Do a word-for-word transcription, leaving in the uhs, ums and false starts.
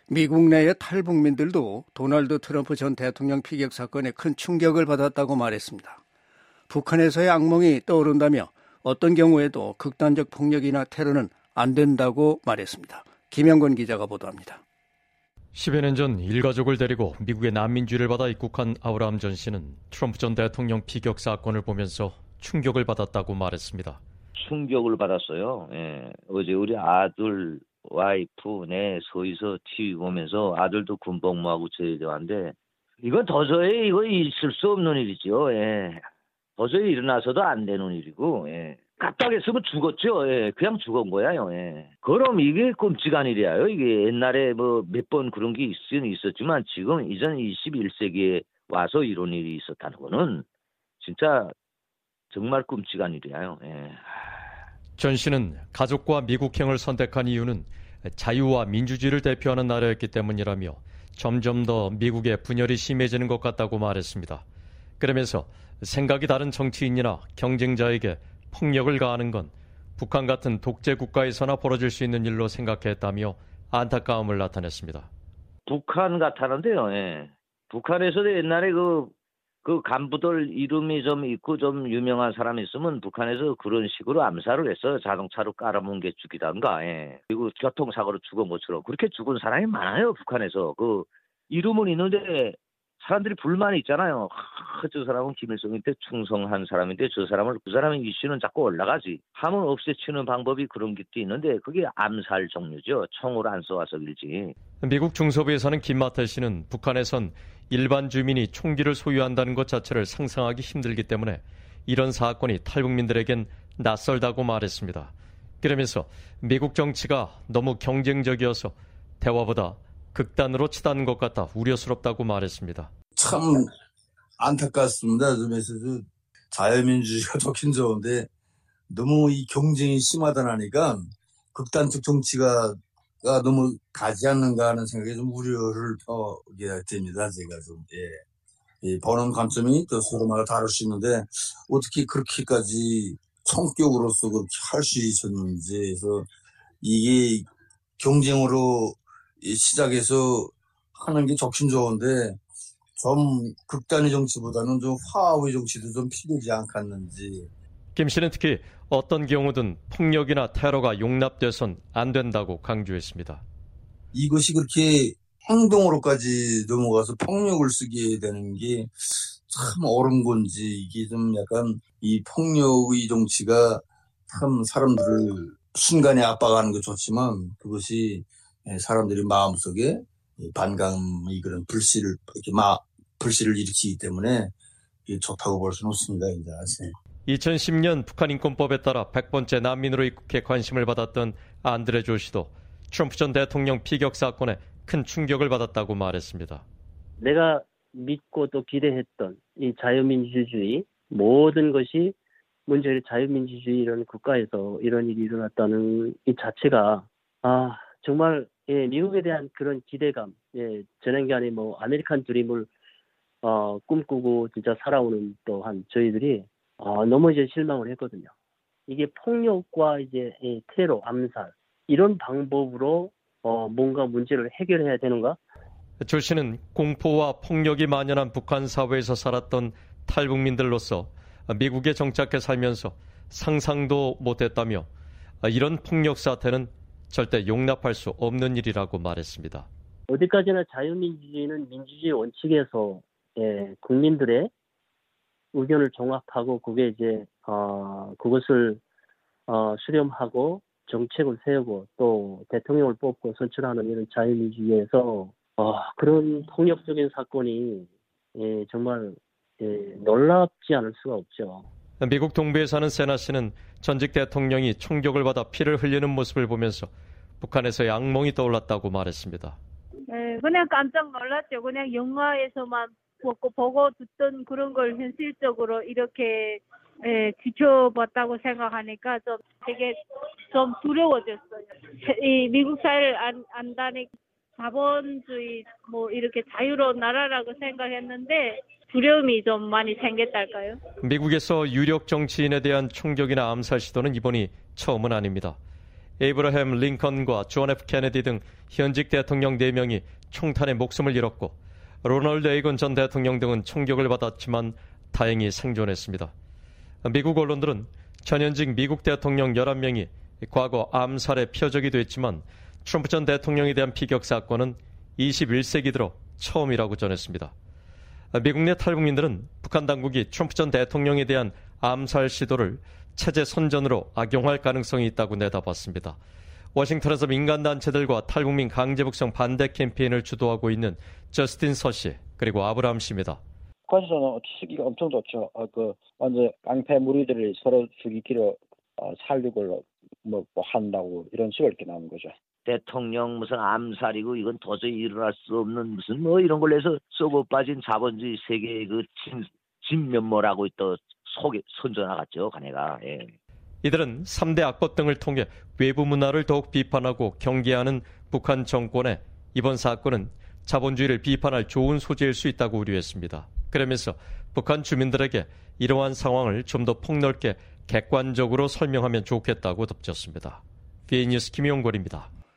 미국 내의 탈북민들도 도널드 트럼프 전 대통령 피격 사건에 큰 충격을 받았다고 말했습니다. 북한에서의 악몽이 떠오른다며 어떤 경우에도 극단적 폭력이나 테러는 안 된다고 말했습니다. 김영건 기자가 보도합니다. 십여 년 전 일가족을 데리고 미국의 난민주의를 받아 입국한 아브라함 전 씨는 트럼프 전 대통령 피격 사건을 보면서 충격을 받았다고 말했습니다. 충격을 받았어요. 예. 어제 우리 아들, 와이프, 내 서희서 티비 보면서 아들도 군복무하고 제대하는데 이건 도저히 이거 있을 수 없는 일이죠. 예. 도저히 일어나서도 안 되는 일이고, 예. 깜빡했으면 죽었죠. 예. 그냥 죽은 거야요. 예. 그럼 이게 끔찍한 일이에요. 이게 옛날에 뭐 몇 번 그런 게 있긴 있었지만 지금 이전 이십일 세기에 와서 이런 일이 있었다는 거는 진짜 정말 끔찍한 일이에요. 예. 전 씨는 가족과 미국행을 선택한 이유는 자유와 민주주의를 대표하는 나라였기 때문이라며 점점 더 미국의 분열이 심해지는 것 같다고 말했습니다. 그러면서 생각이 다른 정치인이나 경쟁자에게 폭력을 가하는 건 북한 같은 독재 국가에서나 벌어질 수 있는 일로 생각했다며 안타까움을 나타냈습니다. 북한 같았는데요. 예. 북한에서도 옛날에 그, 그 간부들 이름이 좀 있고 좀 유명한 사람이 있으면 북한에서 그런 식으로 암살을 했어요. 자동차로 깔아뭉개 죽이던가. 예. 그리고 교통사고로 죽은 것처럼 그렇게 죽은 사람이 많아요. 북한에서. 그 이름은 있는데 사람들이 불만이 있잖아요. 하, 저 사람은 김일성한테 충성한 사람인데 저 사람을 그 사람의 이슈는 자꾸 올라가지. 하면 없애치는 방법이 그런 것도 있는데 그게 암살 종류죠. 총을 안 쏘아서 길지. 미국 중서부에서는 김마태 씨는 북한에선 일반 주민이 총기를 소유한다는 것 자체를 상상하기 힘들기 때문에 이런 사건이 탈북민들에겐 낯설다고 말했습니다. 그러면서 미국 정치가 너무 경쟁적이어서 대화보다 극단으로 치닫는 것 같아 우려스럽다고 말했습니다. 참 안타깝습니다. 좀에서 자유민주주의가 좋긴 좋은데 너무 이 경쟁이 심하다 나니까 극단적 정치가 너무 가지 않는가 하는 생각에 좀 우려를 표하게 됩니다. 제가 좀 예. 이 보는 관점이 또 서로마다 다를 수 있는데 어떻게 그렇게까지 성격으로서 그렇게 할 수 있었는지 해서 이게 경쟁으로 시작해서 하는 게 좋긴 좋은데 좀 극단의 정치보다는 좀 화합의 정치도 좀 필요하지 않겠는지. 김 씨는 특히 어떤 경우든 폭력이나 테러가 용납돼선 안 된다고 강조했습니다. 이것이 그렇게 행동으로까지 넘어가서 폭력을 쓰게 되는 게 참 옳은 건지 이게 좀 약간 이 폭력의 정치가 참 사람들을 순간에 압박하는 거 좋지만 그것이 사람들이 마음속에 반감의 그런 불씨를 이렇게 막 불씨를 일으키기 때문에 좋다고 볼 수는 없습니다. 이제. 이천십 년 북한 인권법에 따라 백 번째 난민으로 입국해 관심을 받았던 안드레 조 씨도 트럼프 전 대통령 피격 사건에 큰 충격을 받았다고 말했습니다. 내가 믿고 또 기대했던 이 자유민주주의 모든 것이 문제의 자유민주주의 이런 국가에서 이런 일이 일어났다는 이 자체가 아 정말 예, 미국에 대한 그런 기대감, 예, 전행간에 뭐 아메리칸 드림을 어, 꿈꾸고 진짜 살아오는 또한 저희들이 어, 너무 이제 실망을 했거든요. 이게 폭력과 이제 예, 테러, 암살 이런 방법으로 어, 뭔가 문제를 해결해야 되는가? 조 씨는 공포와 폭력이 만연한 북한 사회에서 살았던 탈북민들로서 미국에 정착해 살면서 상상도 못했다며 이런 폭력 사태는 절대 용납할 수 없는 일이라고 말했습니다. 어디까지나 자유민주주의는 민주주의 원칙에서 예, 국민들의 의견을 종합하고 그게 이제 어, 그것을 어, 수렴하고 정책을 세우고 또 대통령을 뽑고 선출하는 이런 자유민주주의에서 어, 그런 폭력적인 사건이 예, 정말 예, 놀랍지 않을 수가 없죠. 미국 동부에 사는 세나 씨는 전직 대통령이 총격을 받아 피를 흘리는 모습을 보면서 북한에서의 악몽이 떠올랐다고 말했습니다. 네, 그냥 깜짝 놀랐죠. 그냥 영화에서만 보고, 보고 듣던 그런 걸 현실적으로 이렇게 예, 지켜봤다고 생각하니까 좀 되게 좀 두려워졌어요. 이 미국 사회를 안, 안다니 자본주의 뭐 이렇게 자유로운 나라라고 생각했는데 두려움이 좀 많이 생겼달까요? 미국에서 유력 정치인에 대한 총격이나 암살 시도는 이번이 처음은 아닙니다. 에이브러햄 링컨과 존 에프 케네디 등 현직 대통령 네 명이 총탄에 목숨을 잃었고 로널드 레이건 전 대통령 등은 총격을 받았지만 다행히 생존했습니다. 미국 언론들은 전현직 미국 대통령 열한 명이 과거 암살의 표적이 됐지만 트럼프 전 대통령에 대한 피격 사건은 이십일 세기 들어 처음이라고 전했습니다. 미국 내 탈북민들은 북한 당국이 트럼프 전 대통령에 대한 암살 시도를 체제 선전으로 악용할 가능성이 있다고 내다봤습니다. 워싱턴에서 민간단체들과 탈북민 강제 북송 반대 캠페인을 주도하고 있는 저스틴 서 씨, 그리고 아브라함 씨입니다. 북한에서는 시기가 엄청 좋죠. 어, 그 완전 깡패 무리들이 서로 죽이기로 어, 살육을 뭐, 뭐 한다고 이런 식으로 이렇게 나오는 거죠. 대통령 무슨 암살이고 이건 도저히 일어날 수 없는 무슨 뭐 이런 걸로 해서 썩어 빠진 자본주의 세계의 그 진, 진면모라고 또 속에 선전하갔죠, 가네가. 예. 이들은 삼 대 악법 등을 통해 외부 문화를 더욱 비판하고 경계하는 북한 정권에 이번 사건은 자본주의를 비판할 좋은 소재일 수 있다고 우려했습니다. 그러면서 북한 주민들에게 이러한 상황을 좀 더 폭넓게 객관적으로 설명하면 좋겠다고 덧붙였습니다. 비엔뉴스 김용걸입니다.